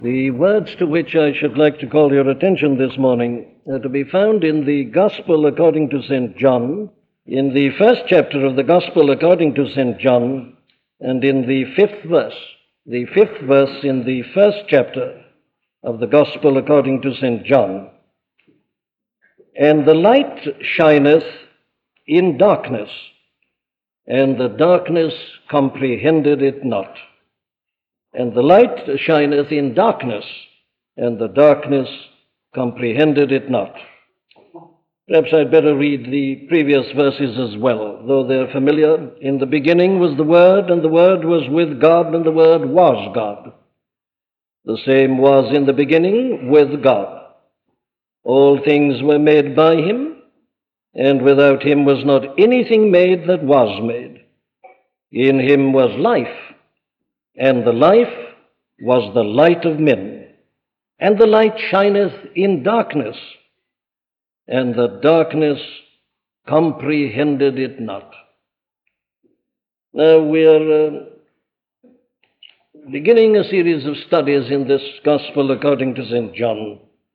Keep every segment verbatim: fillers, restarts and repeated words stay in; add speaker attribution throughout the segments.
Speaker 1: The words to which I should like to call your attention this morning are to be found in the Gospel according to Saint John, in the first chapter of the Gospel according to Saint John, and in the fifth verse, the fifth verse in the first chapter of the Gospel according to Saint John. And the light shineth in darkness, and the darkness comprehended it not. And the light shineth in darkness, and the darkness comprehended it not. Perhaps I'd better read the previous verses as well, though they're familiar. In the beginning was the Word, and the Word was with God, and the Word was God. The same was in the beginning with God. All things were made by him, and without him was not anything made that was made. In him was life, and the life was the light of men. And the light shineth in darkness, and the darkness comprehended it not. Now we are uh, beginning a series of studies in this Gospel according to Saint John,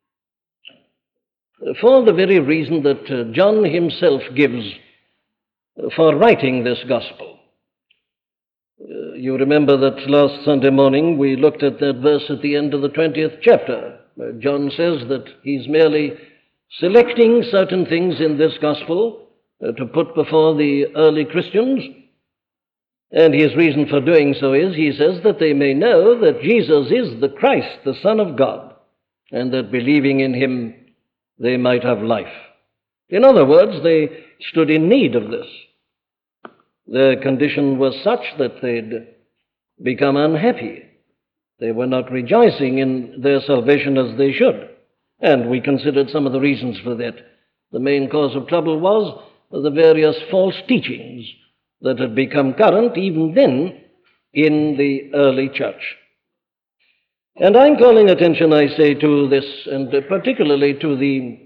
Speaker 1: for the very reason that uh, John himself gives for writing this Gospel. Uh, you remember that last Sunday morning we looked at that verse at the end of the twentieth chapter. Where John says that he's merely selecting certain things in this Gospel uh, to put before the early Christians. And his reason for doing so is, he says, that they may know that Jesus is the Christ, the Son of God, and that believing in him they might have life. In other words, they stood in need of this. Their condition was such that they'd become unhappy. They were not rejoicing in their salvation as they should. And we considered some of the reasons for that. The main cause of trouble was the various false teachings that had become current even then in the early church. And I'm calling attention, I say, to this, and particularly to the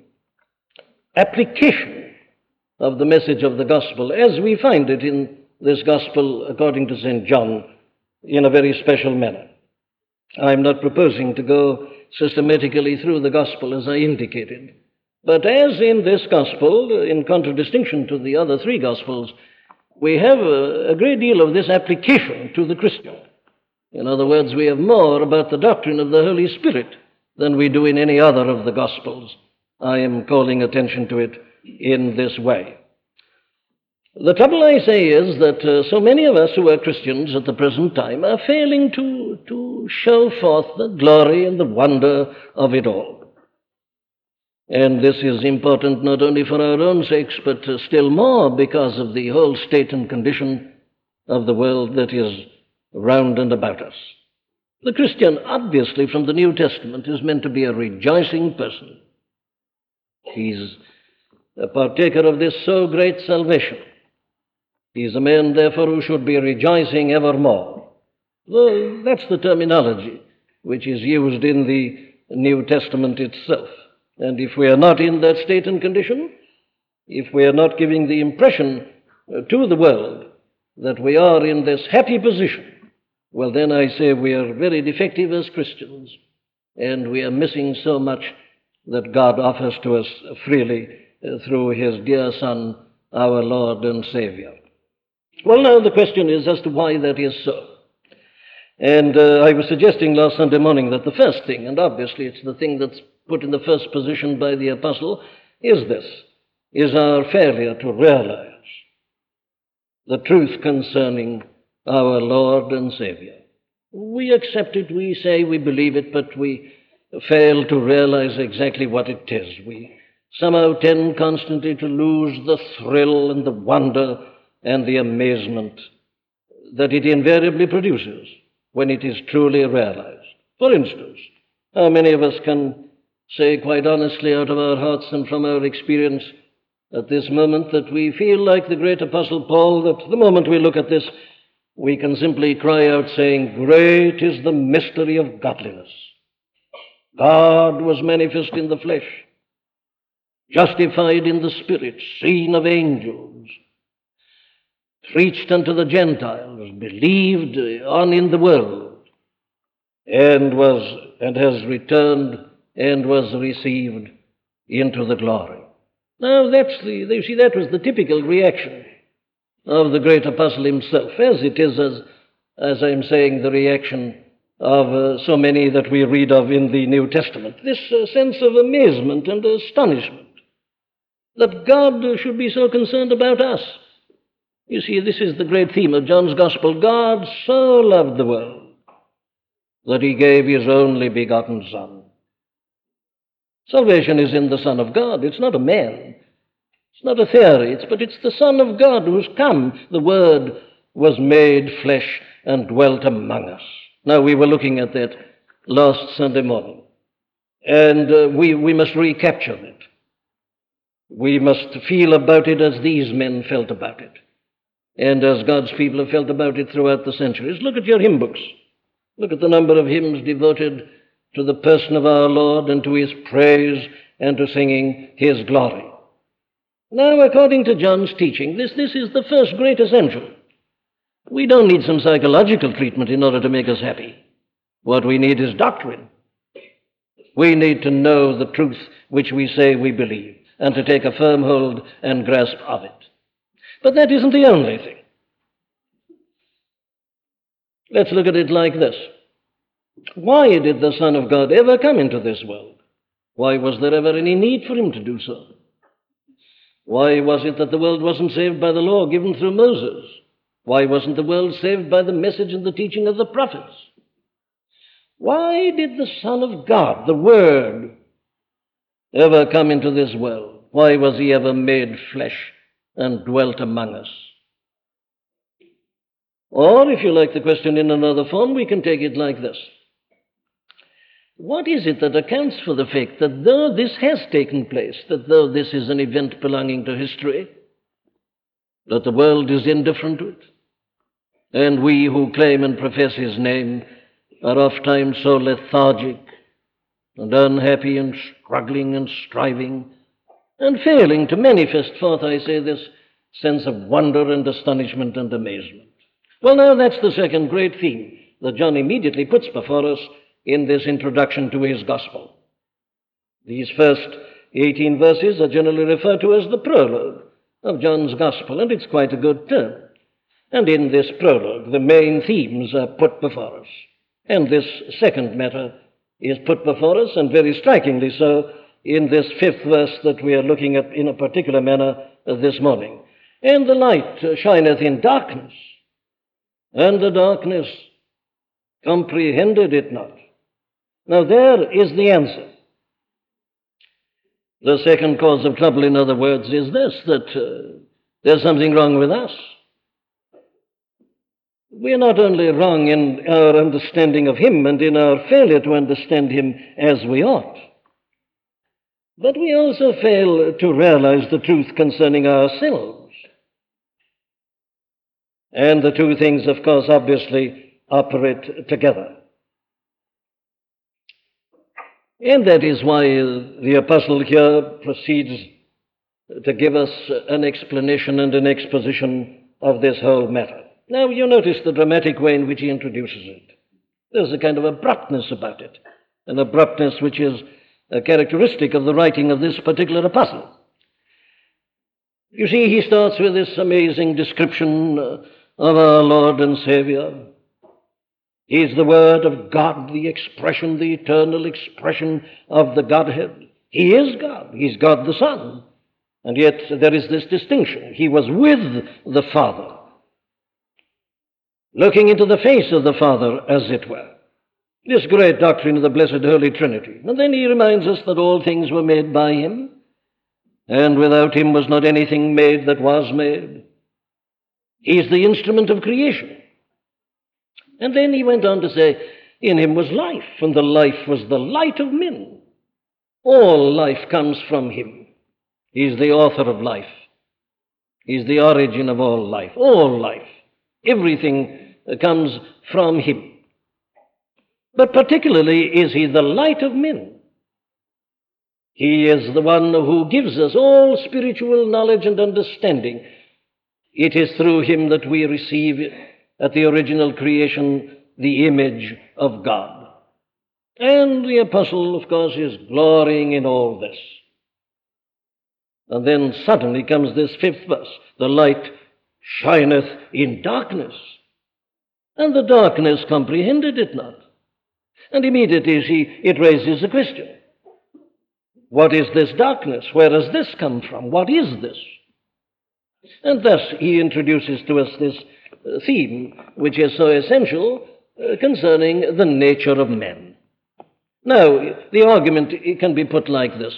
Speaker 1: application of the message of the gospel as we find it in this gospel according to Saint John in a very special manner. I'm not proposing to go systematically through the gospel as I indicated, but as in this gospel, in contradistinction to the other three gospels, we have a, a great deal of this application to the Christian. In other words, we have more about the doctrine of the Holy Spirit than we do in any other of the Gospels. I am calling attention to it in this way. The trouble, I say, is that uh, so many of us who are Christians at the present time are failing to, to show forth the glory and the wonder of it all. And this is important not only for our own sakes, but uh, still more because of the whole state and condition of the world that is round and about us. The Christian, obviously, from the New Testament, is meant to be a rejoicing person. He's a partaker of this so great salvation. He's a man, therefore, who should be rejoicing evermore. Well, that's the terminology which is used in the New Testament itself. And if we are not in that state and condition, if we are not giving the impression to the world that we are in this happy position, well, then I say we are very defective as Christians, and we are missing so much that God offers to us freely uh, through his dear Son, our Lord and Savior. Well, now the question is as to why that is so. And uh, I was suggesting last Sunday morning that the first thing, and obviously it's the thing that's put in the first position by the apostle, is this, is our failure to realize the truth concerning our Lord and Savior. We accept it, we say we believe it, but we fail to realize exactly what it is. We somehow tend constantly to lose the thrill and the wonder and the amazement that it invariably produces when it is truly realized. For instance, how many of us can say quite honestly out of our hearts and from our experience at this moment that we feel like the great Apostle Paul, that the moment we look at this, we can simply cry out saying, "Great is the mystery of godliness. God was manifest in the flesh, justified in the Spirit, seen of angels, preached unto the Gentiles, believed on in the world, and was and has returned and was received into the glory. Now that's the you see that was the typical reaction of the great apostle himself, as it is as as I'm saying the reaction of uh, so many that we read of in the New Testament. This uh, sense of amazement and astonishment that God uh, should be so concerned about us. You see, this is the great theme of John's Gospel. God so loved the world that he gave his only begotten Son. Salvation is in the Son of God. It's not a man. It's not a theory, it's, but it's the Son of God who's come. The Word was made flesh and dwelt among us. Now, we were looking at that last Sunday morning, and uh, we, we must recapture it. We must feel about it as these men felt about it, and as God's people have felt about it throughout the centuries. Look at your hymn books. Look at the number of hymns devoted to the person of our Lord and to his praise and to singing his glory. Now, according to John's teaching, this, this is the first great essential. We don't need some psychological treatment in order to make us happy. What we need is doctrine. We need to know the truth which we say we believe and to take a firm hold and grasp of it. But that isn't the only thing. Let's look at it like this. Why did the Son of God ever come into this world? Why was there ever any need for him to do so? Why was it that the world wasn't saved by the law given through Moses? Why wasn't the world saved by the message and the teaching of the prophets? Why did the Son of God, the Word, ever come into this world? Why was he ever made flesh and dwelt among us? Or, if you like the question in another form, we can take it like this. What is it that accounts for the fact that though this has taken place, that though this is an event belonging to history, that the world is indifferent to it, and we who claim and profess his name are oft-times so lethargic and unhappy and struggling and striving and failing to manifest forth, I say, this sense of wonder and astonishment and amazement? Well, now that's the second great theme that John immediately puts before us in this introduction to his gospel. These first eighteen verses are generally referred to as the prologue of John's gospel, and it's quite a good term. And in this prologue, the main themes are put before us. And this second matter is put before us, and very strikingly so, in this fifth verse that we are looking at in a particular manner uh, this morning. And the light uh, shineth in darkness, and the darkness comprehended it not. Now there is the answer. The second cause of trouble, in other words, is this, that uh, there's something wrong with us. We're not only wrong in our understanding of him and in our failure to understand him as we ought, but we also fail to realize the truth concerning ourselves. And the two things, of course, obviously operate together. And that is why the apostle here proceeds to give us an explanation and an exposition of this whole matter. Now, you notice the dramatic way in which he introduces it. There's a kind of abruptness about it, an abruptness which is a characteristic of the writing of this particular apostle. You see, he starts with this amazing description of our Lord and Savior. He's the Word of God, the expression, the eternal expression of the Godhead. He is God. He's God the Son. And yet there is this distinction. He was with the Father, looking into the face of the Father, as it were. This great doctrine of the blessed Holy Trinity. And then he reminds us that all things were made by him, and without him was not anything made that was made. He's the instrument of creation. And then he went on to say, in him was life, and the life was the light of men. All life comes from him. He's the author of life. He's the origin of all life. All life. Everything comes from him. But particularly is he the light of men. He is the one who gives us all spiritual knowledge and understanding. It is through him that we receive at the original creation the image of God. And the apostle, of course, is glorying in all this. And then suddenly comes this fifth verse. The light shineth in darkness, and the darkness comprehended it not. And immediately she, it raises a question. What is this darkness? Where has this come from? What is this? And thus he introduces to us this theme, which is so essential, uh, concerning the nature of men. Now, the argument can be put like this,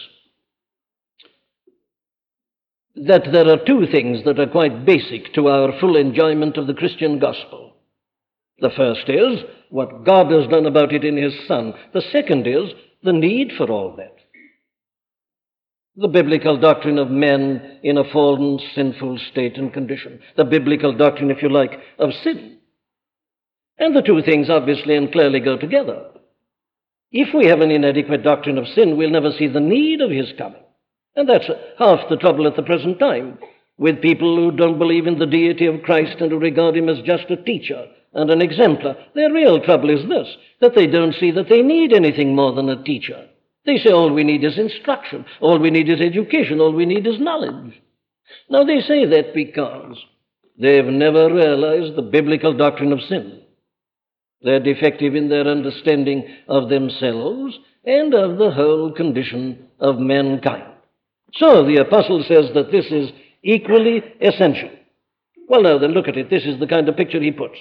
Speaker 1: that there are two things that are quite basic to our full enjoyment of the Christian gospel. The first is what God has done about it in his Son. The second is the need for all that. The biblical doctrine of men in a fallen, sinful state and condition. The biblical doctrine, if you like, of sin. And the two things obviously and clearly go together. If we have an inadequate doctrine of sin, we'll never see the need of his coming. And that's half the trouble at the present time with people who don't believe in the deity of Christ and who regard him as just a teacher and an exemplar. Their real trouble is this, that they don't see that they need anything more than a teacher. They say all we need is instruction, all we need is education, all we need is knowledge. Now they say that because they've never realized the biblical doctrine of sin. They're defective in their understanding of themselves and of the whole condition of mankind. So the apostle says that this is equally essential. Well, now then, look at it. This is the kind of picture he puts.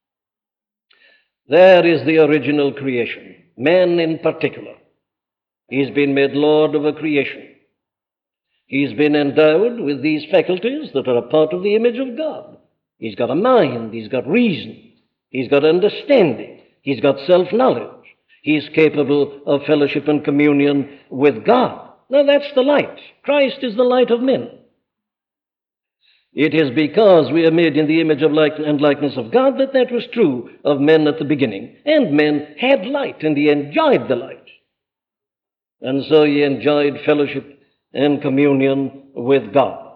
Speaker 1: There is the original creation, man in particular. He's been made Lord of a creation. He's been endowed with these faculties that are a part of the image of God. He's got a mind, he's got reason, he's got understanding, he's got self-knowledge. He's capable of fellowship and communion with God. Now that's the light. Christ is the light of men. It is because we are made in the image of like and likeness of God that that was true of men at the beginning. And men had light, and he enjoyed the light. And so he enjoyed fellowship and communion with God.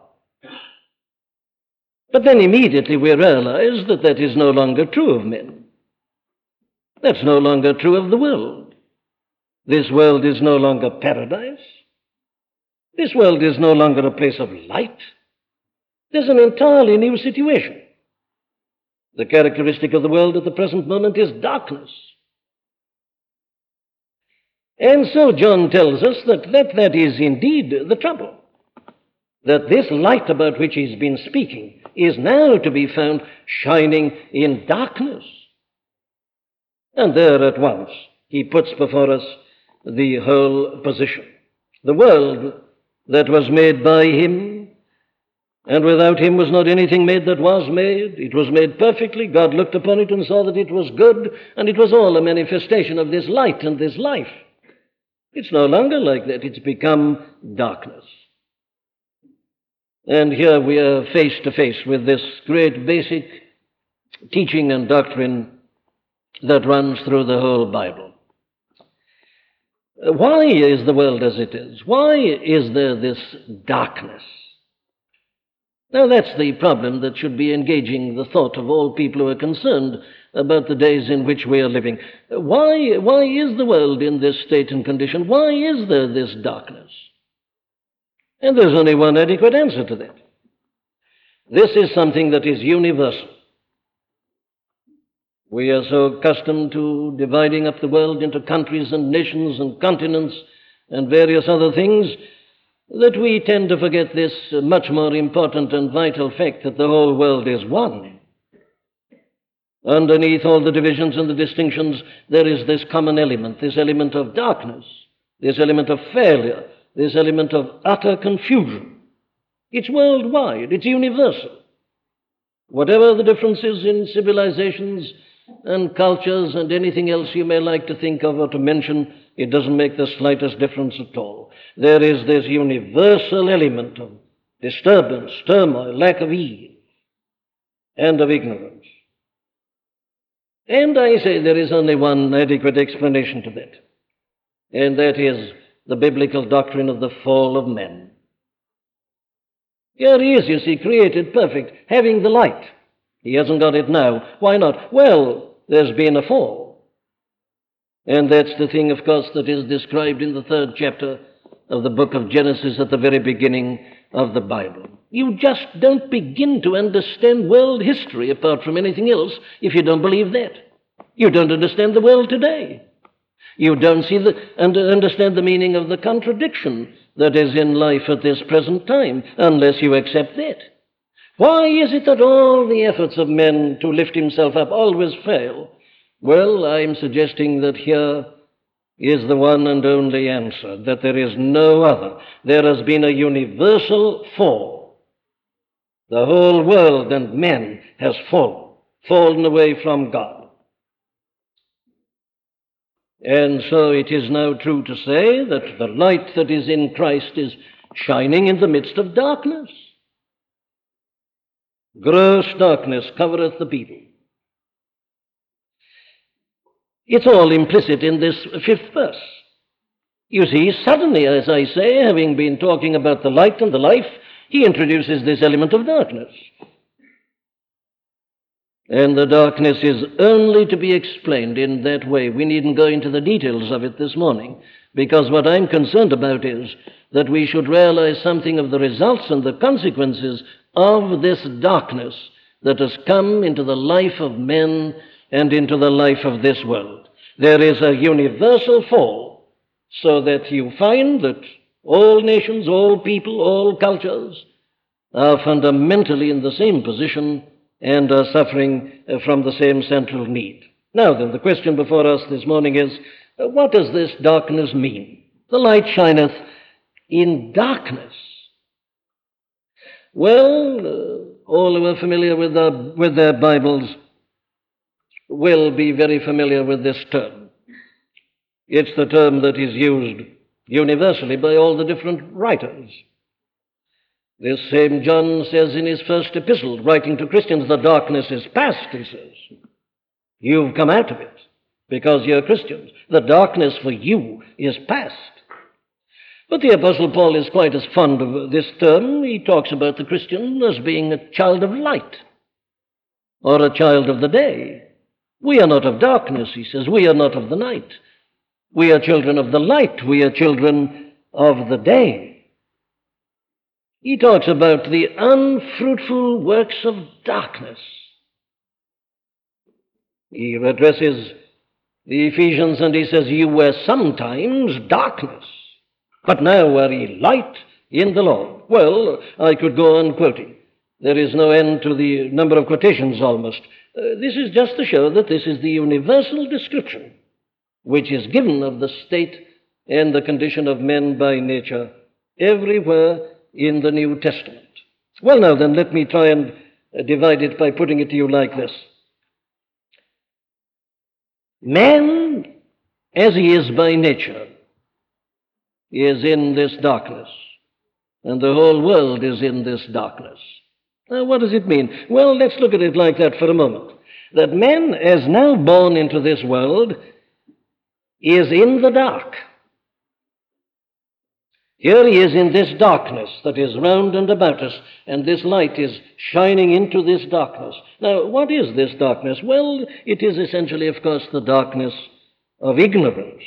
Speaker 1: But then immediately we realize that that is no longer true of men. That's no longer true of the world. This world is no longer paradise. This world is no longer a place of light. There's an entirely new situation. The characteristic of the world at the present moment is darkness. And so John tells us that that, that is indeed the trouble. That this light about which he's been speaking is now to be found shining in darkness. And there at once he puts before us the whole position. The world that was made by him, and without him was not anything made that was made. It was made perfectly. God looked upon it and saw that it was good, and it was all a manifestation of this light and this life. It's no longer like that. It's become darkness. And here we are face to face with this great basic teaching and doctrine that runs through the whole Bible. Why is the world as it is? Why is there this darkness? Now, that's the problem that should be engaging the thought of all people who are concerned about the days in which we are living. Why, why is the world in this state and condition? Why is there this darkness? And there's only one adequate answer to that. This is something that is universal. We are so accustomed to dividing up the world into countries and nations and continents and various other things that we tend to forget this much more important and vital fact that the whole world is one. Underneath all the divisions and the distinctions, there is this common element, this element of darkness, this element of failure, this element of utter confusion. It's worldwide, it's universal. Whatever the differences in civilizations and cultures and anything else you may like to think of or to mention, it doesn't make the slightest difference at all. There is this universal element of disturbance, turmoil, lack of ease, and of ignorance. And I say there is only one adequate explanation to that, and that is the biblical doctrine of the fall of men. Here he is, you see, created perfect, having the light. He hasn't got it now. Why not? Well, there's been a fall. And that's the thing, of course, that is described in the third chapter of the book of Genesis at the very beginning of the Bible. You just don't begin to understand world history apart from anything else if you don't believe that. You don't understand the world today. You don't see the, and understand the meaning of the contradiction that is in life at this present time unless you accept that. Why is it that all the efforts of men to lift himself up always fail? Well, I'm suggesting that here is the one and only answer, that there is no other. There has been a universal fall. The whole world and men has fallen, fallen away from God. And so it is now true to say that the light that is in Christ is shining in the midst of darkness. Gross darkness covereth the people. It's all implicit in this fifth verse. You see, suddenly, as I say, having been talking about the light and the life, he introduces this element of darkness. And the darkness is only to be explained in that way. We needn't go into the details of it this morning, because what I'm concerned about is that we should realize something of the results and the consequences of this darkness that has come into the life of men and into the life of this world. There is a universal fall, so that you find that all nations, all people, all cultures are fundamentally in the same position and are suffering from the same central need. Now then, the question before us this morning is, what does this darkness mean? The light shineth in darkness. Well, uh, all who are familiar with, the, with their Bibles will be very familiar with this term. It's the term that is used universally by all the different writers. This same John says in his first epistle, writing to Christians, the darkness is past, he says. You've come out of it because you're Christians. The darkness for you is past. But the Apostle Paul is quite as fond of this term. He talks about the Christian as being a child of light or a child of the day. We are not of darkness, he says. We are not of the night. We are children of the light. We are children of the day. He talks about the unfruitful works of darkness. He addresses the Ephesians and he says, you were sometimes darkness, but now are ye light in the Lord. Well, I could go on quoting. There is no end to the number of quotations almost. Uh, this is just to show that this is the universal description which is given of the state and the condition of men by nature everywhere in the New Testament. Well, now then, let me try and uh, divide it by putting it to you like this. Man, as he is by nature, is in this darkness, and the whole world is in this darkness. Now, what does it mean? Well, let's look at it like that for a moment. That man, as now born into this world, is in the dark. Here he is in this darkness that is round and about us, and this light is shining into this darkness. Now, what is this darkness? Well, it is essentially, of course, the darkness of ignorance.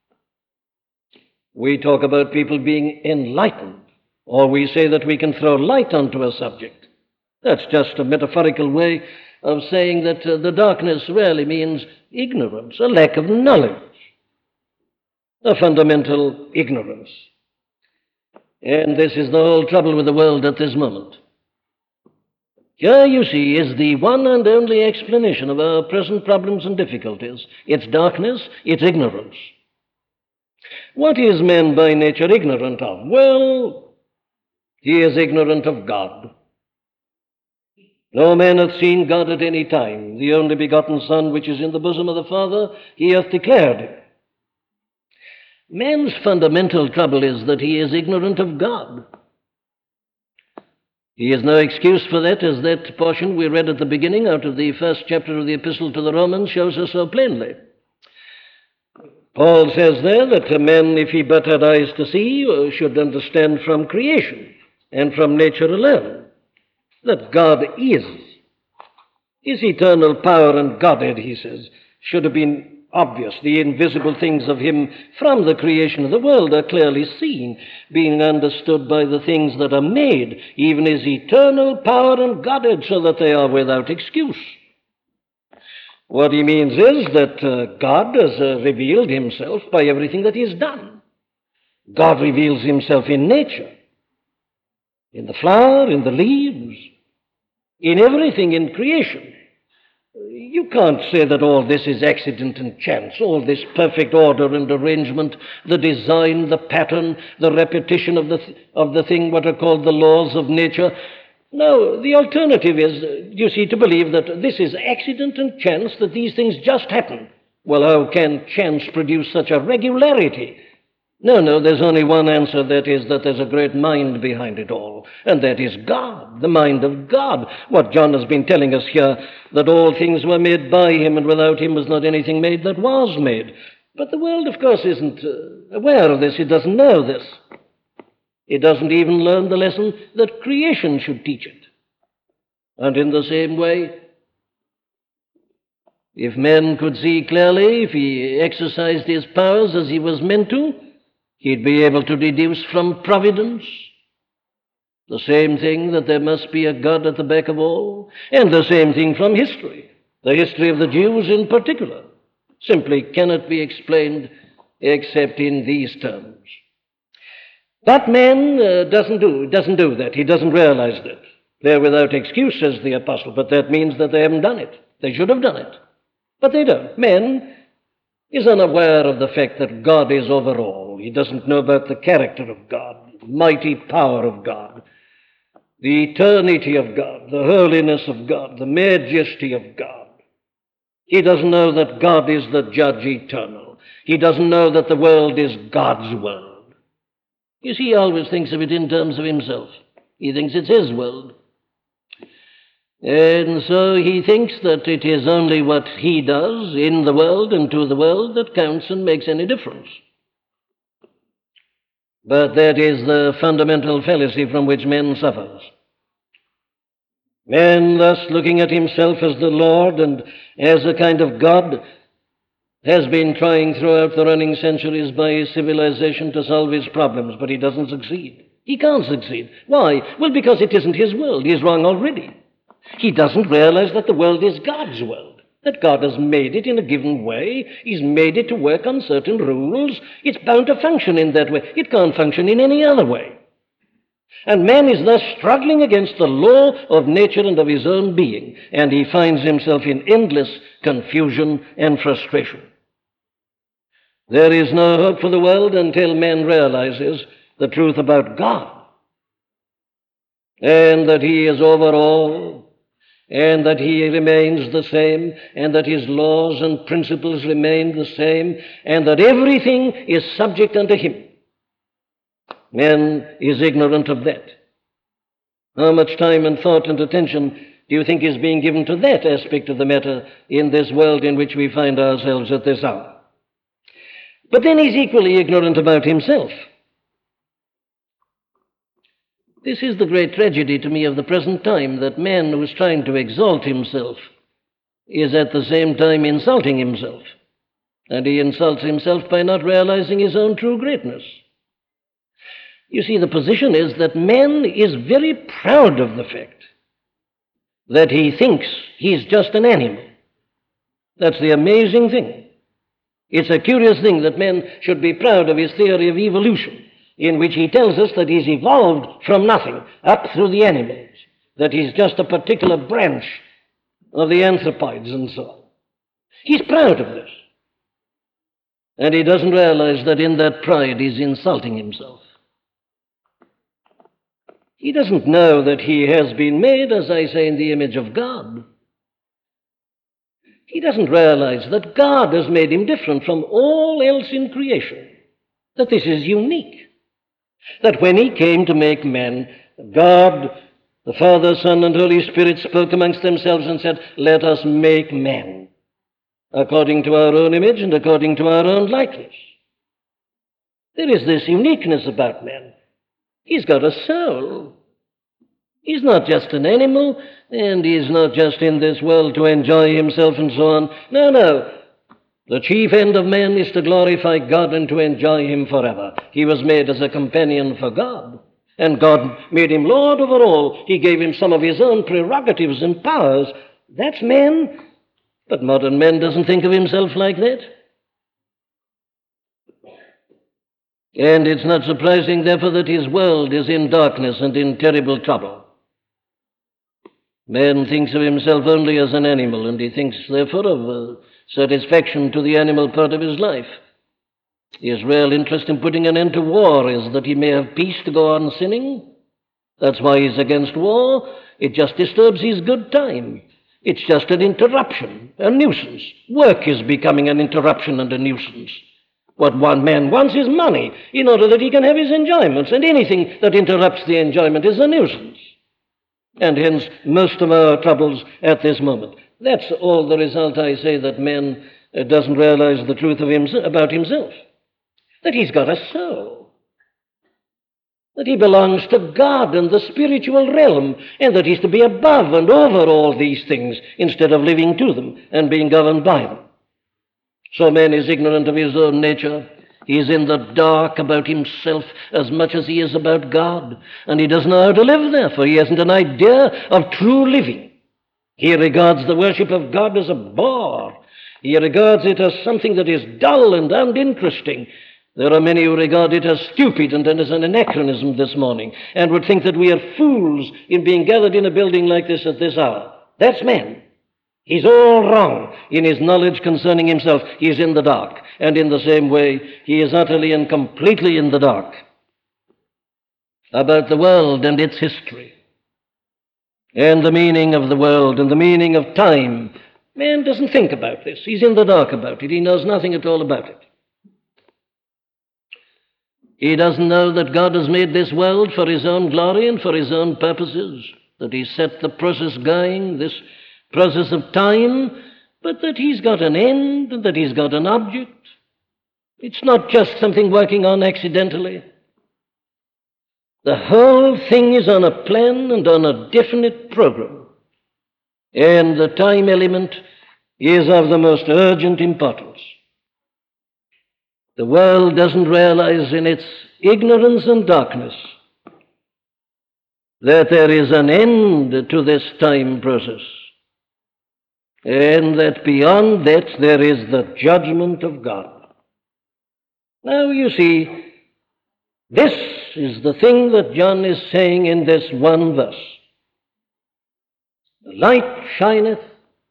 Speaker 1: We talk about people being enlightened, or we say that we can throw light onto a subject. That's just a metaphorical way of saying that uh, the darkness really means ignorance, a lack of knowledge, a fundamental ignorance. And this is the whole trouble with the world at this moment. Here, you see, is the one and only explanation of our present problems and difficulties. It's darkness, it's ignorance. What is man by nature ignorant of? Well, he is ignorant of God. No man hath seen God at any time. The only begotten Son, which is in the bosom of the Father, he hath declared him. Man's fundamental trouble is that he is ignorant of God. He has no excuse for that, as that portion we read at the beginning out of the first chapter of the Epistle to the Romans shows us so plainly. Paul says there that a man, if he but had eyes to see, should understand from creation and from nature alone that God is. His eternal power and Godhead, he says, should have been obvious. The invisible things of him from the creation of the world are clearly seen, being understood by the things that are made, even his eternal power and Godhead, so that they are without excuse. What he means is that uh, God has uh, revealed himself by everything that he has done. God reveals himself in nature, in the flower, in the leaves, in everything in creation. You can't say that all this is accident and chance, all this perfect order and arrangement, the design, the pattern, the repetition of the, th- of the thing, what are called the laws of nature. No, the alternative is, you see, to believe that this is accident and chance, that these things just happen. Well, how can chance produce such a regularity? No, no, there's only one answer, that is that there's a great mind behind it all, and that is God, the mind of God. What John has been telling us here, that all things were made by him, and without him was not anything made that was made. But the world, of course, isn't uh, aware of this. It doesn't know this. It doesn't even learn the lesson that creation should teach it. And in the same way, if man could see clearly, if he exercised his powers as he was meant to, he'd be able to deduce from providence the same thing, that there must be a God at the back of all, and the same thing from history. The history of the Jews in particular simply cannot be explained except in these terms. But man uh, doesn't do doesn't do that. He doesn't realize that. They're without excuse, says the apostle, but that means that they haven't done it. They should have done it, but they don't. Man is unaware of the fact that God is over all. He doesn't know about the character of God, the mighty power of God, the eternity of God, the holiness of God, the majesty of God. He doesn't know that God is the judge eternal. He doesn't know that the world is God's world. You see, he always thinks of it in terms of himself. He thinks it's his world. And so he thinks that it is only what he does in the world and to the world that counts and makes any difference. But that is the fundamental fallacy from which man suffers. Man, thus looking at himself as the Lord and as a kind of God, has been trying throughout the running centuries by his civilization to solve his problems, but he doesn't succeed. He can't succeed. Why? Well, because it isn't his world. He's wrong already. He doesn't realize that the world is God's world, that God has made it in a given way. He's made it to work on certain rules. It's bound to function in that way. It can't function in any other way. And man is thus struggling against the law of nature and of his own being, and he finds himself in endless confusion and frustration. There is no hope for the world until man realizes the truth about God, and that he is over all, and that he remains the same, and that his laws and principles remain the same, and that everything is subject unto him. Man is ignorant of that. How much time and thought and attention do you think is being given to that aspect of the matter in this world in which we find ourselves at this hour? But then he's equally ignorant about himself. This is the great tragedy to me of the present time, that man who is trying to exalt himself is at the same time insulting himself. And he insults himself by not realizing his own true greatness. You see, the position is that man is very proud of the fact that he thinks he's just an animal. That's the amazing thing. It's a curious thing that man should be proud of his theory of evolution, in which he tells us that he's evolved from nothing up through the animals, that he's just a particular branch of the anthropoids and so on. He's proud of this. And he doesn't realize that in that pride he's insulting himself. He doesn't know that he has been made, as I say, in the image of God. He doesn't realize that God has made him different from all else in creation, that this is unique. That when he came to make man, God, the Father, Son, and Holy Spirit spoke amongst themselves and said, "Let us make man according to our own image and according to our own likeness." There is this uniqueness about man. He's got a soul. He's not just an animal, and he's not just in this world to enjoy himself and so on. No, no. The chief end of man is to glorify God and to enjoy him forever. He was made as a companion for God, and God made him Lord over all. He gave him some of his own prerogatives and powers. That's man. But modern man doesn't think of himself like that. And it's not surprising, therefore, that his world is in darkness and in terrible trouble. Man thinks of himself only as an animal, and he thinks, therefore, of uh, satisfaction to the animal part of his life. His real interest in putting an end to war is that he may have peace to go on sinning. That's why he's against war. It just disturbs his good time. It's just an interruption, a nuisance. Work is becoming an interruption and a nuisance. What one man wants is money in order that he can have his enjoyments, and anything that interrupts the enjoyment is a nuisance. And hence most of our troubles at this moment. That's all the result, I say, that man uh, doesn't realize the truth of himself, about himself. That he's got a soul. That he belongs to God and the spiritual realm, and that he's to be above and over all these things instead of living to them and being governed by them. So man is ignorant of his own nature. He is in the dark about himself as much as he is about God, and he doesn't know how to live there, for he hasn't an idea of true living. He regards the worship of God as a bore. He regards it as something that is dull and uninteresting. There are many who regard it as stupid and as an anachronism this morning, and would think that we are fools in being gathered in a building like this at this hour. That's man. He's all wrong in his knowledge concerning himself. He is in the dark, and in the same way, he is utterly and completely in the dark about the world and its history, and the meaning of the world and the meaning of time. Man doesn't think about this. He's in the dark about it. He knows nothing at all about it. He doesn't know that God has made this world for his own glory and for his own purposes, that he set the process going, this process of time, but that he's got an end and that he's got an object. It's not just something working on accidentally. The whole thing is on a plan and on a definite program, and the time element is of the most urgent importance. The world doesn't realize in its ignorance and darkness that there is an end to this time process, and that beyond that there is the judgment of God. Now, you see, this is the thing that John is saying in this one verse. The light shineth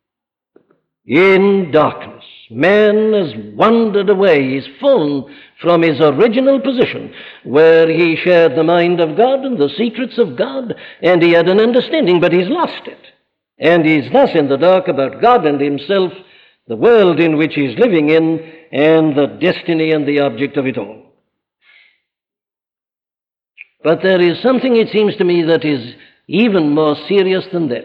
Speaker 1: in darkness. Man has wandered away. He's fallen from his original position, where he shared the mind of God and the secrets of God, and he had an understanding, but he's lost it. And he's thus in the dark about God and himself, the world in which he's living in, and the destiny and the object of it all. But there is something, it seems to me, that is even more serious than that.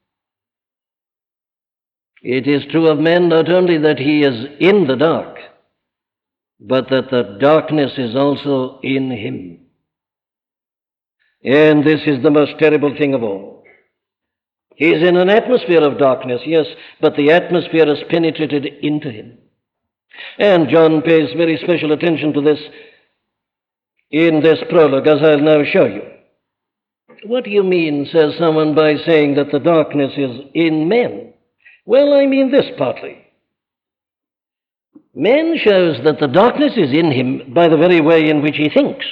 Speaker 1: It is true of man not only that he is in the dark, but that the darkness is also in him. And this is the most terrible thing of all. He is in an atmosphere of darkness, yes, but the atmosphere has penetrated into him. And John pays very special attention to this in this prologue, as I'll now show you. What do you mean, says someone, by saying that the darkness is in men? Well, I mean this partly. Man shows that the darkness is in him by the very way in which he thinks.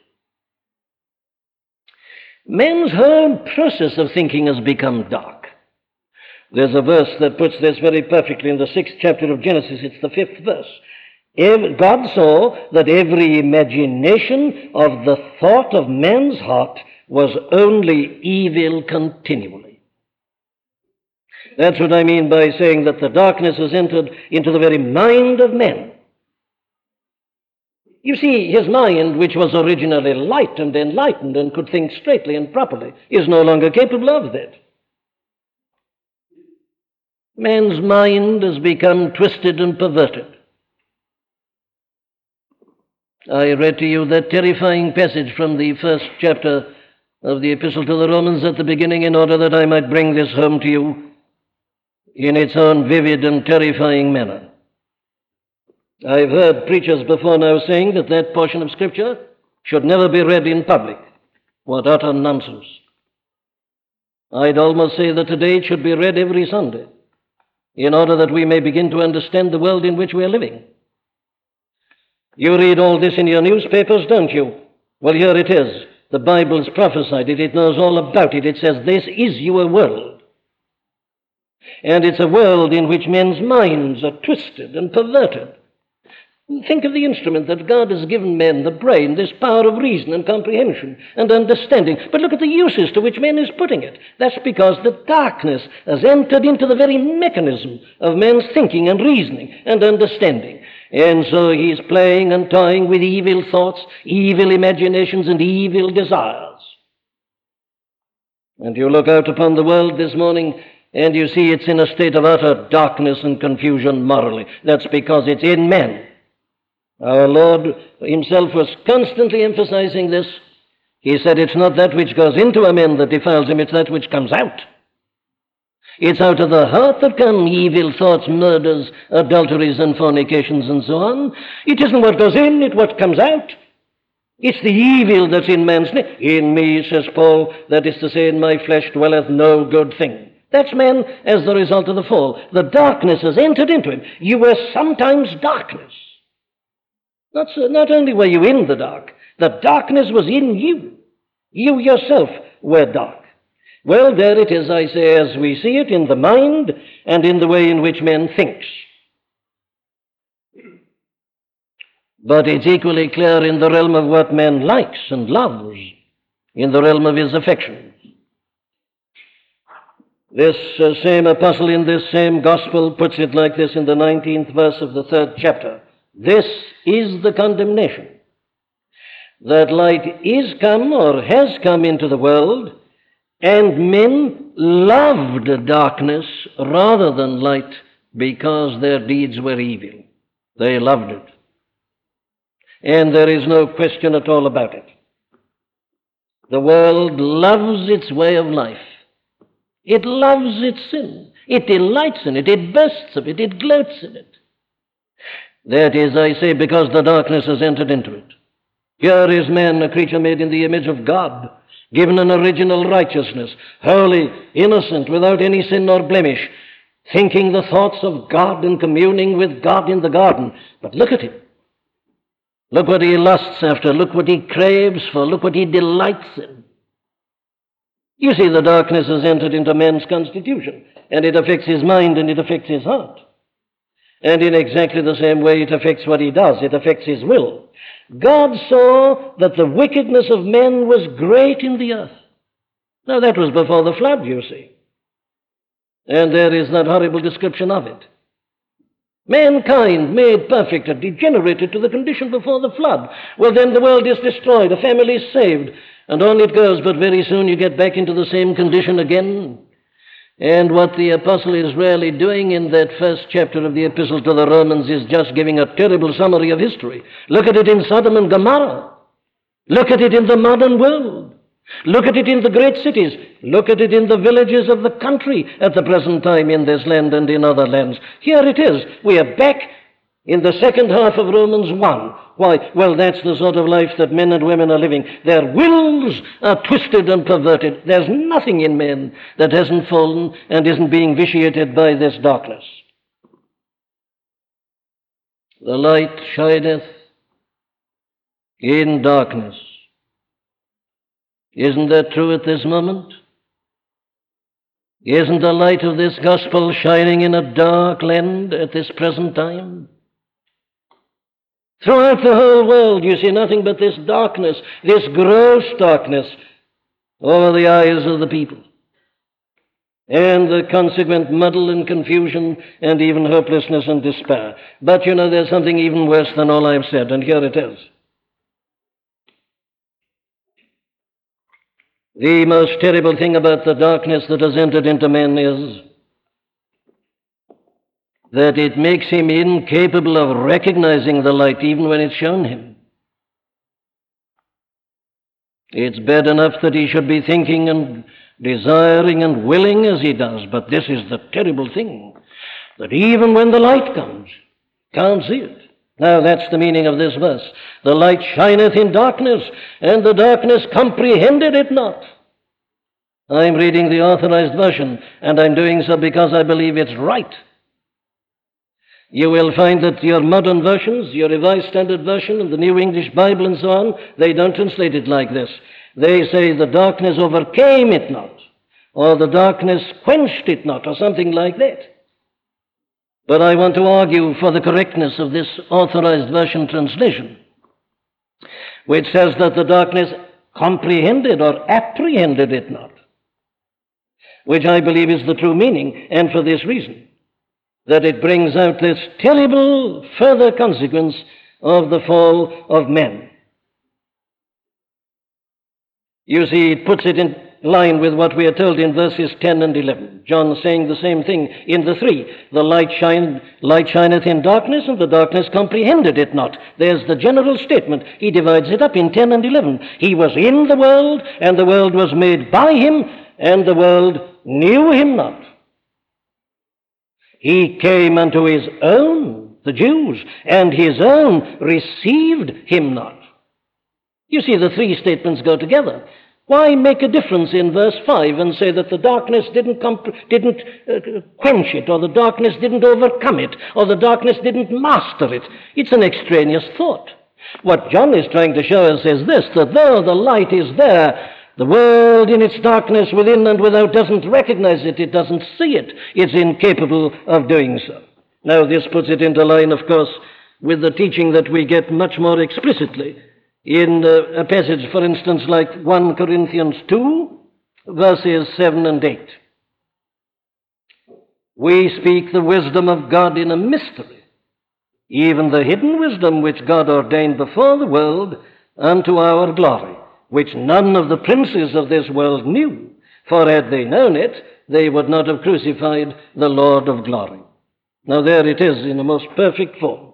Speaker 1: Man's whole process of thinking has become dark. There's a verse that puts this very perfectly in the sixth chapter of Genesis. It's the fifth verse. God saw that every imagination of the thought of man's heart was only evil continually. That's what I mean by saying that the darkness has entered into the very mind of man. You see, his mind, which was originally light and enlightened and could think straightly and properly, is no longer capable of that. Man's mind has become twisted and perverted. I read to you that terrifying passage from the first chapter of the Epistle to the Romans at the beginning in order that I might bring this home to you in its own vivid and terrifying manner. I've heard preachers before now saying that that portion of Scripture should never be read in public. What utter nonsense. I'd almost say that today it should be read every Sunday, in order that we may begin to understand the world in which we are living. You read all this in your newspapers, don't you? Well, here it is. The Bible's prophesied it. It knows all about it. It says this is your world. And it's a world in which men's minds are twisted and perverted. Think of the instrument that God has given men, the brain, this power of reason and comprehension and understanding. But look at the uses to which man is putting it. That's because the darkness has entered into the very mechanism of men's thinking and reasoning and understanding. And so he's playing and toying with evil thoughts, evil imaginations, and evil desires. And you look out upon the world this morning, and you see it's in a state of utter darkness and confusion morally. That's because it's in men. Our Lord himself was constantly emphasizing this. He said it's not that which goes into a man that defiles him, it's that which comes out. It's out of the heart that come evil thoughts, murders, adulteries, and fornications, and so on. It isn't what goes in, it's what comes out. It's the evil that's in man's nature. In me, says Paul, that is to say, in my flesh dwelleth no good thing. That's man as the result of the fall. The darkness has entered into him. You were sometimes darkness. Not, so, not only were you in the dark, the darkness was in you. You yourself were dark. Well, there it is, I say, as we see it in the mind and in the way in which man thinks. But it's equally clear in the realm of what man likes and loves, in the realm of his affections. This uh, same apostle in this same gospel puts it like this in the nineteenth verse of the third chapter. This is the condemnation, that light is come or has come into the world, and men loved darkness rather than light because their deeds were evil. They loved it. And there is no question at all about it. The world loves its way of life. It loves its sin. It delights in it. It boasts of it. It gloats in it. That is, I say, because the darkness has entered into it. Here is man, a creature made in the image of God, given an original righteousness, holy, innocent, without any sin or blemish, thinking the thoughts of God and communing with God in the garden. But look at him. Look what he lusts after. Look what he craves for. Look what he delights in. You see, the darkness has entered into man's constitution, and it affects his mind and it affects his heart. And in exactly the same way it affects what he does. It affects his will. God saw that the wickedness of men was great in the earth. Now that was before the flood, you see. And there is that horrible description of it. Mankind made perfect and degenerated to the condition before the flood. Well, then the world is destroyed, a family is saved, and on it goes, but very soon you get back into the same condition again. And what the apostle is really doing in that first chapter of the epistle to the Romans is just giving a terrible summary of history. Look at it in Sodom and Gomorrah. Look at it in the modern world. Look at it in the great cities. Look at it in the villages of the country at the present time in this land and in other lands. Here it is. We are back in the second half of Romans one. Why? Well, that's the sort of life that men and women are living. Their wills are twisted and perverted. There's nothing in men that hasn't fallen and isn't being vitiated by this darkness. The light shineth in darkness. Isn't that true at this moment? Isn't the light of this gospel shining in a dark land at this present time? Throughout the whole world you see nothing but this darkness, this gross darkness over the eyes of the people. And the consequent muddle and confusion and even hopelessness and despair. But you know, there's something even worse than all I've said, and here it is. The most terrible thing about the darkness that has entered into man is that it makes him incapable of recognizing the light even when it's shown him. It's bad enough that he should be thinking and desiring and willing as he does, but this is the terrible thing, that even when the light comes, can't see it. Now that's the meaning of this verse. The light shineth in darkness, and the darkness comprehended it not. I'm reading the Authorized Version, and I'm doing so because I believe it's right. You will find that your modern versions, your Revised Standard Version and the New English Bible and so on, they don't translate it like this. They say the darkness overcame it not, or the darkness quenched it not, or something like that. But I want to argue for the correctness of this Authorized Version translation, which says that the darkness comprehended or apprehended it not, which I believe is the true meaning, and for this reason, that it brings out this terrible further consequence of the fall of men. You see, it puts it in line with what we are told in verses ten and eleven. John saying the same thing in the three. The light, shine, light shineth in darkness, and the darkness comprehended it not. There's the general statement. He divides it up in ten and eleven. He was in the world, and the world was made by him, and the world knew him not. He came unto his own, the Jews, and his own received him not. You see, the three statements go together. Why make a difference in verse five and say that the darkness didn't, comp- didn't uh, quench it, or the darkness didn't overcome it, or the darkness didn't master it? It's an extraneous thought. What John is trying to show us is this, that though the light is there, the world in its darkness within and without doesn't recognize it, it doesn't see it, it's incapable of doing so. Now this puts it into line, of course, with the teaching that we get much more explicitly in uh, a passage, for instance, like First Corinthians two, verses seven and eight. We speak the wisdom of God in a mystery, even the hidden wisdom which God ordained before the world unto our glory, which none of the princes of this world knew. For had they known it, they would not have crucified the Lord of glory. Now there it is in a most perfect form.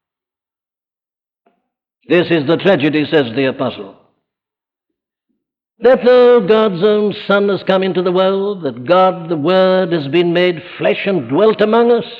Speaker 1: This is the tragedy, says the apostle, that though God's own Son has come into the world, that God, the Word, has been made flesh and dwelt among us,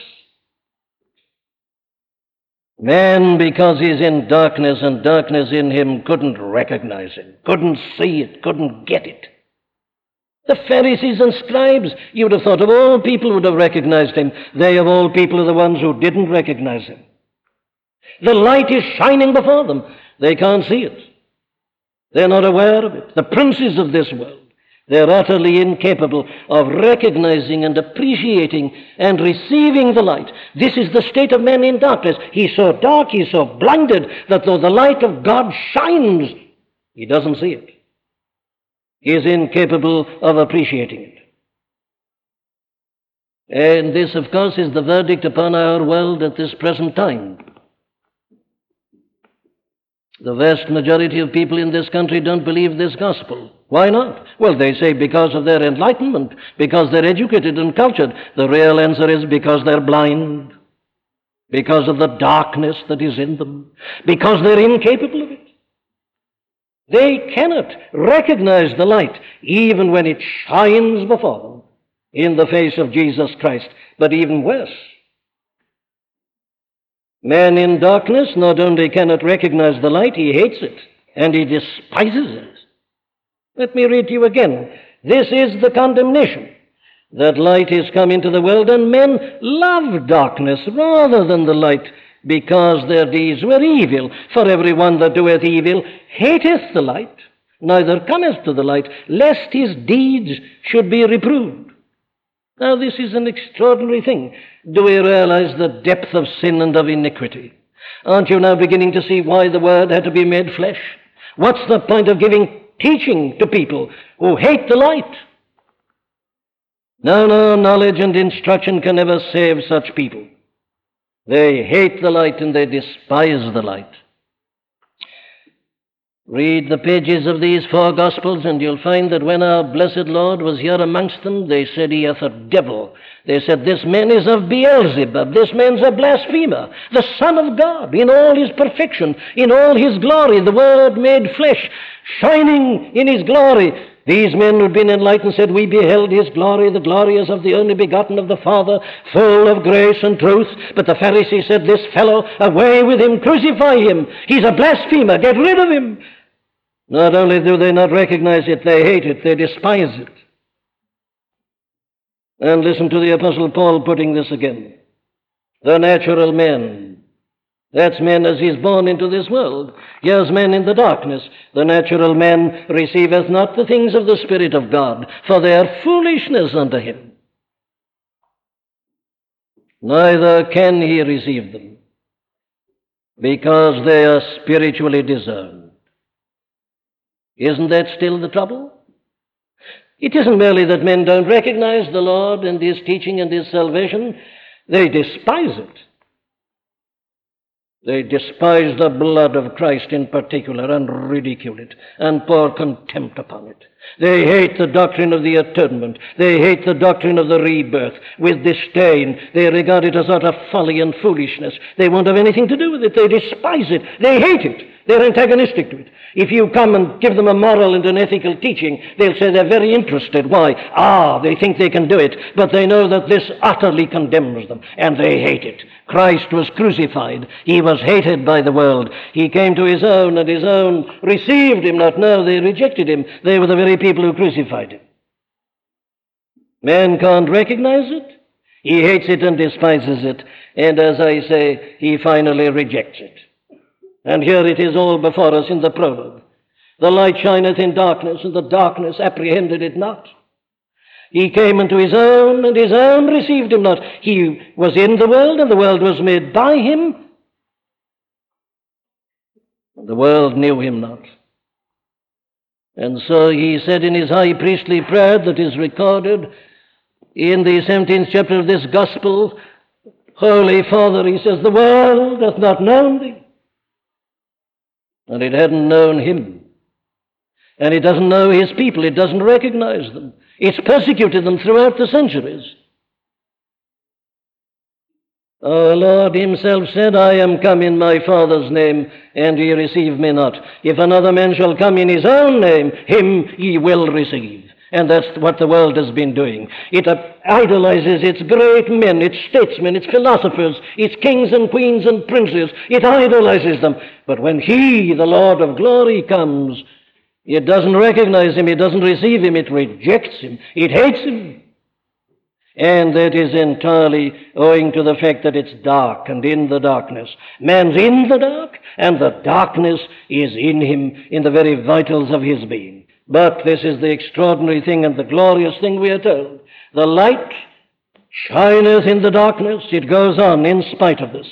Speaker 1: man, because he's in darkness and darkness in him, couldn't recognize him, couldn't see it, couldn't get it. The Pharisees and scribes, you would have thought of all people would have recognized him. They of all people are the ones who didn't recognize him. The light is shining before them. They can't see it. They're not aware of it. The princes of this world, they're utterly incapable of recognizing and appreciating and receiving the light. This is the state of man in darkness. He's so dark, he's so blinded, that though the light of God shines, he doesn't see it. He is incapable of appreciating it. And this, of course, is the verdict upon our world at this present time. The vast majority of people in this country don't believe this gospel. Why not? Well, they say because of their enlightenment, because they're educated and cultured. The real answer is because they're blind, because of the darkness that is in them, because they're incapable of it. They cannot recognize the light, even when it shines before them in the face of Jesus Christ. But even worse, man in darkness not only cannot recognize the light, he hates it, and he despises it. Let me read to you again. This is the condemnation, that light is come into the world, and men love darkness rather than the light, because their deeds were evil. For every one that doeth evil hateth the light, neither cometh to the light, lest his deeds should be reproved. Now this is an extraordinary thing. Do we realize the depth of sin and of iniquity? Aren't you now beginning to see why the Word had to be made flesh? What's the point of giving teaching to people who hate the light? No, no, knowledge and instruction can never save such people. They hate the light and they despise the light. Read the pages of these four Gospels, and you'll find that when our blessed Lord was here amongst them, they said he hath a devil. They said, this man is of Beelzebub, this man's a blasphemer, the Son of God, in all his perfection, in all his glory, the Word made flesh, shining in his glory, These men who had been enlightened said, we beheld his glory, the glory as of the only begotten of the Father, full of grace and truth. But the Pharisees said, this fellow, away with him, crucify him. He's a blasphemer, get rid of him. Not only do they not recognize it, they hate it, they despise it. And listen to the Apostle Paul putting this again. The natural man, that's man as he is born into this world. Here's man in the darkness. The natural man receiveth not the things of the Spirit of God, for they are foolishness unto him. Neither can he receive them, because they are spiritually discerned. Isn't that still the trouble? It isn't merely that men don't recognize the Lord and his teaching and his salvation. They despise it. They despise the blood of Christ in particular and ridicule it and pour contempt upon it. They hate the doctrine of the atonement. They hate the doctrine of the rebirth with disdain. They regard it as utter folly and foolishness. They won't have anything to do with it. They despise it. They hate it. They're antagonistic to it. If you come and give them a moral and an ethical teaching, they'll say they're very interested. Why? Ah, they think they can do it, but they know that this utterly condemns them, and they hate it. Christ was crucified. He was hated by the world. He came to his own, and his own received him not. No, they rejected him. They were the very people who crucified him. Man can't recognize it. He hates it and despises it, and as I say, he finally rejects it. And here it is all before us in the prologue. The light shineth in darkness, and the darkness apprehended it not. He came unto his own, and his own received him not. He was in the world, and the world was made by him, and the world knew him not. And so he said in his high priestly prayer that is recorded in the seventeenth chapter of this gospel, Holy Father, he says, the world hath not known thee. And it hadn't known him. And it doesn't know his people. It doesn't recognize them. It's persecuted them throughout the centuries. Our Lord himself said, I am come in my Father's name, and ye receive me not. If another man shall come in his own name, him ye will receive. And that's what the world has been doing. It idolizes its great men, its statesmen, its philosophers, its kings and queens and princes. It idolizes them. But when he, the Lord of glory, comes, it doesn't recognize him, it doesn't receive him, it rejects him, it hates him. And that is entirely owing to the fact that it's dark and in the darkness. Man's in the dark, and the darkness is in him, in the very vitals of his being. But this is the extraordinary thing and the glorious thing we are told. The light shineth in the darkness. It goes on in spite of this.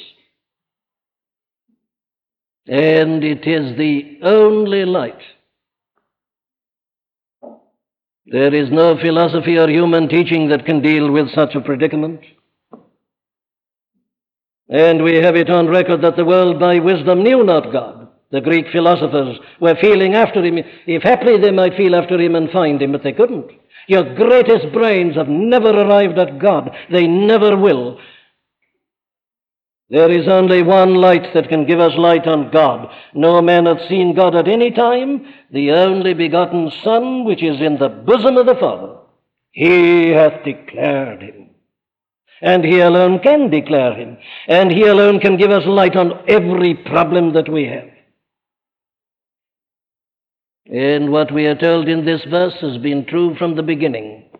Speaker 1: And it is the only light. There is no philosophy or human teaching that can deal with such a predicament. And we have it on record that the world by wisdom knew not God. The Greek philosophers were feeling after him. If haply they might feel after him and find him, but they couldn't. Your greatest brains have never arrived at God. They never will. There is only one light that can give us light on God. No man hath seen God at any time. The only begotten Son, which is in the bosom of the Father, he hath declared him. And he alone can declare him. And he alone can give us light on every problem that we have. And what we are told in this verse has been true from the beginning.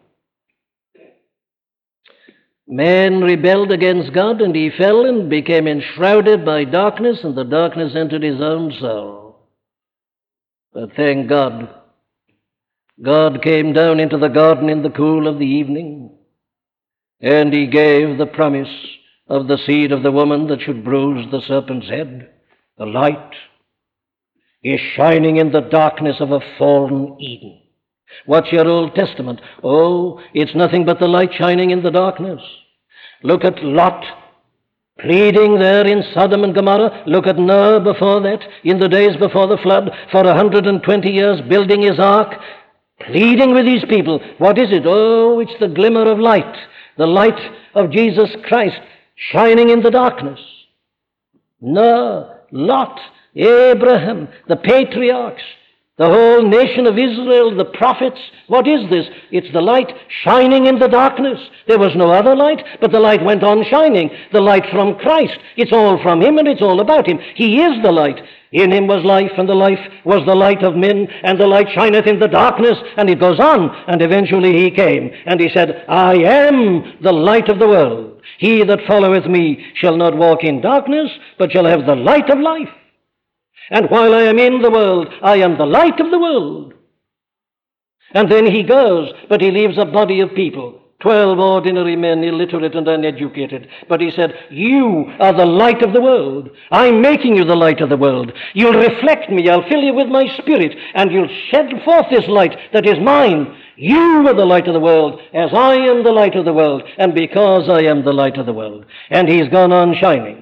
Speaker 1: Man rebelled against God, and he fell and became enshrouded by darkness, and the darkness entered his own soul. But thank God, God came down into the garden in the cool of the evening, and he gave the promise of the seed of the woman that should bruise the serpent's head. The light is shining in the darkness of a fallen Eden. What's your Old Testament? Oh, it's nothing but the light shining in the darkness. Look at Lot pleading there in Sodom and Gomorrah. Look at Noah before that, in the days before the flood, for a hundred and twenty years building his ark, pleading with his people. What is it? Oh, it's the glimmer of light, the light of Jesus Christ shining in the darkness. Noah, Lot, Abraham, the patriarchs, The whole nation of Israel, the prophets, what is this? It's the light shining in the darkness. There was no other light, but the light went on shining. The light from Christ. It's all from him and it's all about him. He is the light. In him was life, and the life was the light of men, and the light shineth in the darkness. And it goes on, and eventually he came, and he said, I am the light of the world. He that followeth me shall not walk in darkness, but shall have the light of life. And while I am in the world, I am the light of the world. And then he goes, but he leaves a body of people, twelve ordinary men, illiterate and uneducated. But he said, you are the light of the world. I'm making you the light of the world. You'll reflect me. I'll fill you with my spirit, and you'll shed forth this light that is mine. You are the light of the world, as I am the light of the world, and because I am the light of the world. And he's gone on shining.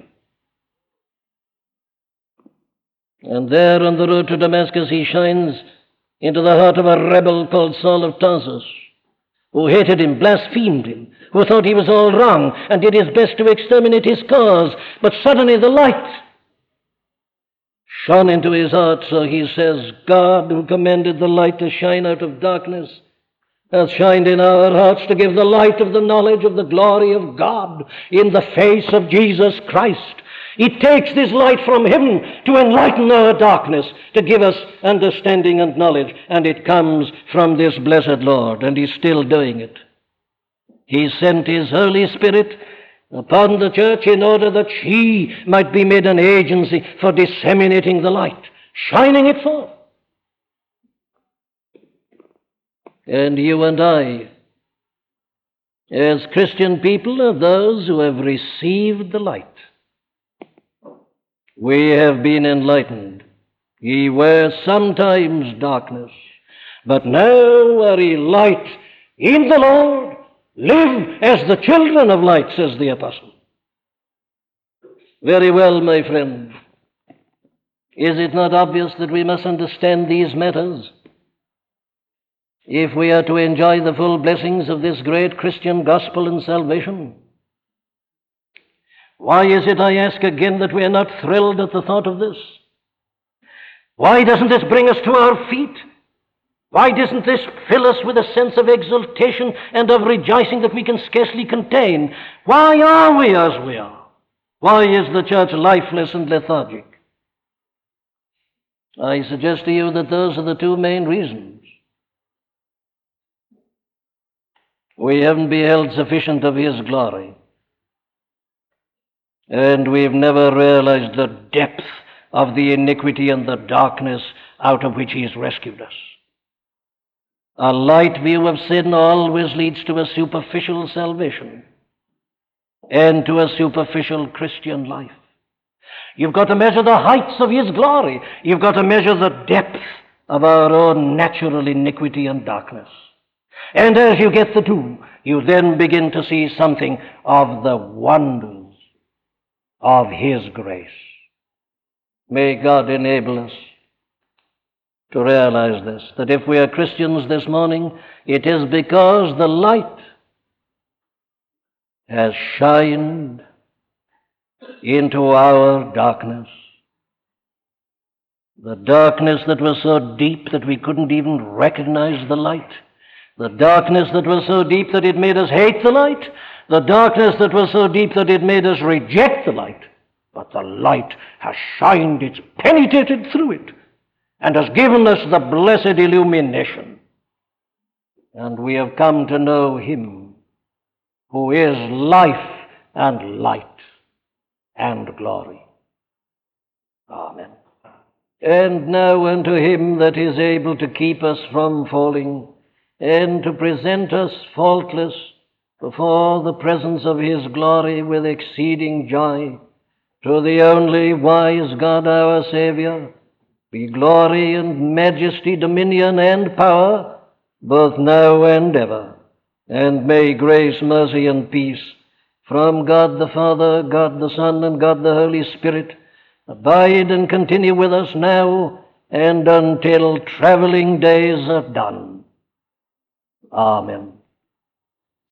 Speaker 1: And there on the road to Damascus he shines into the heart of a rebel called Saul of Tarsus, who hated him, blasphemed him, who thought he was all wrong, and did his best to exterminate his cause. But suddenly the light shone into his heart, so he says, God, who commanded the light to shine out of darkness, hath shined in our hearts to give the light of the knowledge of the glory of God in the face of Jesus Christ. It takes this light from heaven to enlighten our darkness, to give us understanding and knowledge, and it comes from this blessed Lord, and he's still doing it. He sent his Holy Spirit upon the church in order that she might be made an agency for disseminating the light, shining it forth. And you and I, as Christian people, are those who have received the light. We have been enlightened. Ye were sometimes darkness, but now are ye light in the Lord. Live as the children of light, says the apostle. Very well, my friend. Is it not obvious that we must understand these matters if we are to enjoy the full blessings of this great Christian gospel and salvation? Why is it, I ask again, that we are not thrilled at the thought of this? Why doesn't this bring us to our feet? Why doesn't this fill us with a sense of exultation and of rejoicing that we can scarcely contain? Why are we as we are? Why is the church lifeless and lethargic? I suggest to you that those are the two main reasons. We haven't beheld sufficient of his glory. And we've never realized the depth of the iniquity and the darkness out of which he's rescued us. A light view of sin always leads to a superficial salvation and to a superficial Christian life. You've got to measure the heights of his glory. You've got to measure the depth of our own natural iniquity and darkness. And as you get the two, you then begin to see something of the wonders of his grace. May God enable us to realize this, that if we are Christians this morning, it is because the light has shined into our darkness. The darkness that was so deep that we couldn't even recognize the light. The darkness that was so deep that it made us hate the light. The darkness that was so deep that it made us reject the light. But the light has shined, it's penetrated through it, and has given us the blessed illumination. And we have come to know him who is life and light and glory. Amen. And now unto him that is able to keep us from falling, and to present us faultless before the presence of his glory with exceeding joy, to the only wise God our Savior, be glory and majesty, dominion and power, both now and ever. And may grace, mercy, and peace from God the Father, God the Son, and God the Holy Spirit abide and continue with us now and until traveling days are done. Amen.